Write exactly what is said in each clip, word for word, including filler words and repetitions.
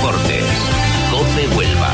Deportes. COPE Huelva.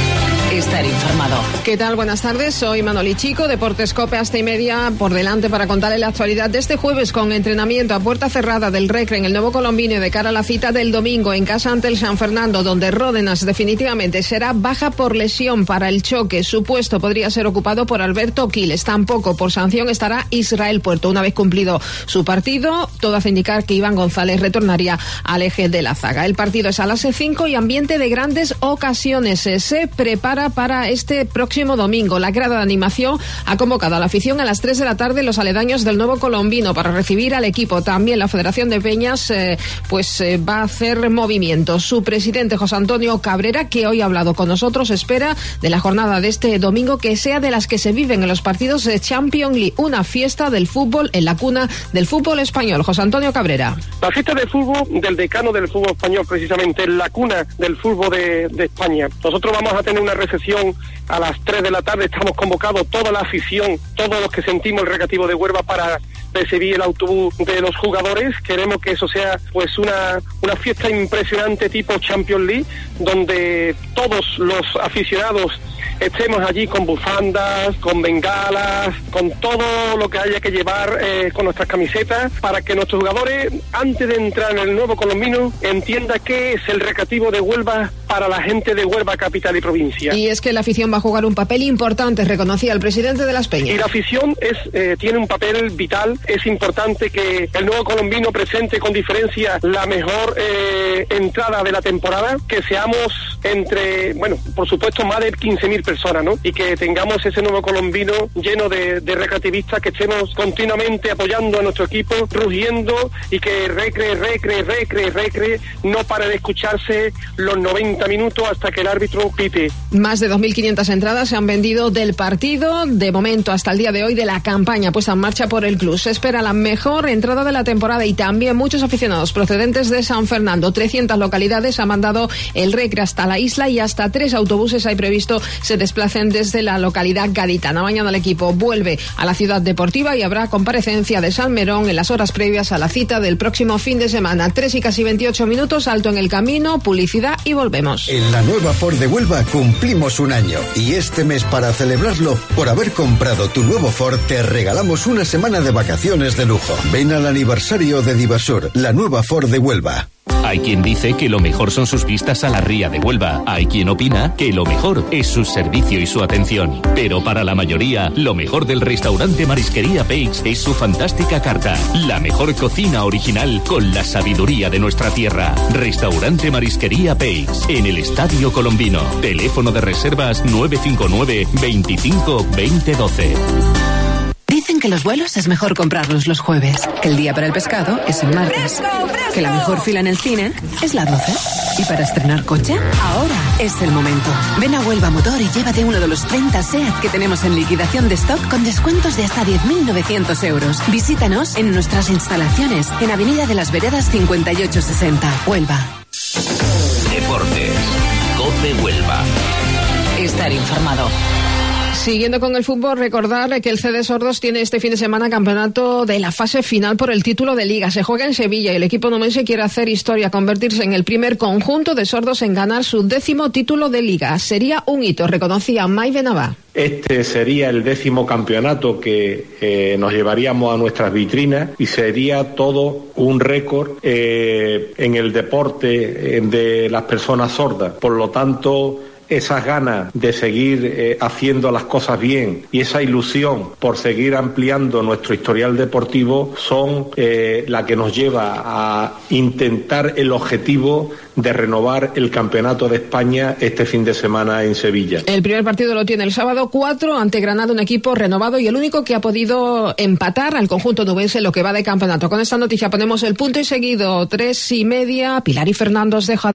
Estar informado. ¿Qué tal? Buenas tardes, soy Manoli Chico, Deportes COPE hasta y media por delante para contarle la actualidad de este jueves con entrenamiento a puerta cerrada del Recre en el Nuevo Colombino de cara a la cita del domingo en casa ante el San Fernando, donde Ródenas definitivamente será baja por lesión para el choque. Su puesto podría ser ocupado por Alberto Quiles. Tampoco por sanción estará Israel Puerto. Una vez cumplido su partido, todo hace indicar que Iván González retornaría al eje de la zaga. El partido es a las cinco y ambiente de grandes ocasiones. Se prepara para este próximo domingo. La grada de animación ha convocado a la afición a las tres de la tarde en los aledaños del Nuevo Colombino para recibir al equipo. También la Federación de Peñas eh, pues eh, va a hacer movimientos. Su presidente José Antonio Cabrera, que hoy ha hablado con nosotros, espera de la jornada de este domingo que sea de las que se viven en los partidos de Champions League, una fiesta del fútbol en la cuna del fútbol español. José Antonio Cabrera. La fiesta del fútbol del decano del fútbol español, precisamente en la cuna del fútbol de, de España. Nosotros vamos a tener una recepción a las tres de la tarde. Estamos convocados toda la afición, todos los que sentimos el Recreativo de Huelva para recibir el autobús de los jugadores. Queremos que eso sea pues una, una fiesta impresionante tipo Champions League, donde todos los aficionados estemos allí con bufandas, con bengalas, con todo lo que haya que llevar eh, con nuestras camisetas, para que nuestros jugadores, antes de entrar en el Nuevo Colombino, entienda qué es el Recreativo de Huelva para la gente de Huelva capital y provincia. Y es que la afición va a jugar un papel importante, reconocía el presidente de Las Peñas. Y la afición es eh, tiene un papel vital. Es importante que el Nuevo Colombino presente con diferencia la mejor eh, entrada de la temporada, que seamos entre, bueno, por supuesto más de quince mil personas, ¿no? Y que tengamos ese Nuevo Colombino lleno de, de recreativistas, que estemos continuamente apoyando a nuestro equipo, rugiendo, y que recre, recre, recre, recre, no pare de escucharse los noventa minutos hasta que el árbitro pite. Más de dos mil quinientas entradas se han vendido del partido, de momento hasta el día de hoy, de la campaña puesta en marcha por el club. Se espera la mejor entrada de la temporada y también muchos aficionados procedentes de San Fernando. trescientas localidades ha mandado el Recre hasta la isla y hasta tres autobuses hay previsto se desplacen desde la localidad gaditana. Mañana el equipo vuelve a la ciudad deportiva y habrá comparecencia de Salmerón en las horas previas a la cita del próximo fin de semana. Tres y casi veintiocho minutos, alto en el camino, publicidad y volvemos. En la nueva Ford de Huelva cumplimos un año y este mes, para celebrarlo, por haber comprado tu nuevo Ford, te regalamos una semana de vacaciones de lujo. Ven al aniversario de Divasur, la nueva Ford de Huelva. Hay quien dice que lo mejor son sus vistas a la ría de Huelva. Hay quien opina que lo mejor es su servicio y su atención. Pero para la mayoría, lo mejor del restaurante Marisquería Peix es su fantástica carta. La mejor cocina original con la sabiduría de nuestra tierra. Restaurante Marisquería Peix, en el Estadio Colombino. Teléfono de reservas nueve cinco nueve, veinticinco, veinte doce. Dicen que los vuelos es mejor comprarlos los jueves, que el día para el pescado es el martes, ¡Fresco, fresco! Que la mejor fila en el cine es la doce. ¿Y para estrenar coche? Ahora es el momento. Ven a Huelva Motor y llévate uno de los treinta SEAT que tenemos en liquidación de stock con descuentos de hasta diez mil novecientos euros. Visítanos en nuestras instalaciones en Avenida de las Veredas cincuenta y ocho sesenta, Huelva. Deportes. COPE Huelva. Estar informado. Siguiendo con el fútbol, recordar que el C D Sordos tiene este fin de semana campeonato de la fase final por el título de Liga. Se juega en Sevilla y el equipo numense quiere hacer historia, convertirse en el primer conjunto de sordos en ganar su décimo título de Liga. Sería un hito, reconocía Mai Benavá. Este sería el décimo campeonato que eh, nos llevaríamos a nuestras vitrinas y sería todo un récord eh, en el deporte eh, de las personas sordas. Por lo tanto, esas ganas de seguir eh, haciendo las cosas bien y esa ilusión por seguir ampliando nuestro historial deportivo son eh, la que nos lleva a intentar el objetivo de renovar el Campeonato de España este fin de semana en Sevilla. El primer partido lo tiene el sábado cuatro ante Granada, un equipo renovado y el único que ha podido empatar al conjunto nubense lo que va de campeonato. Con esta noticia ponemos el punto y seguido, tres y media. Pilar y Fernando os dejo.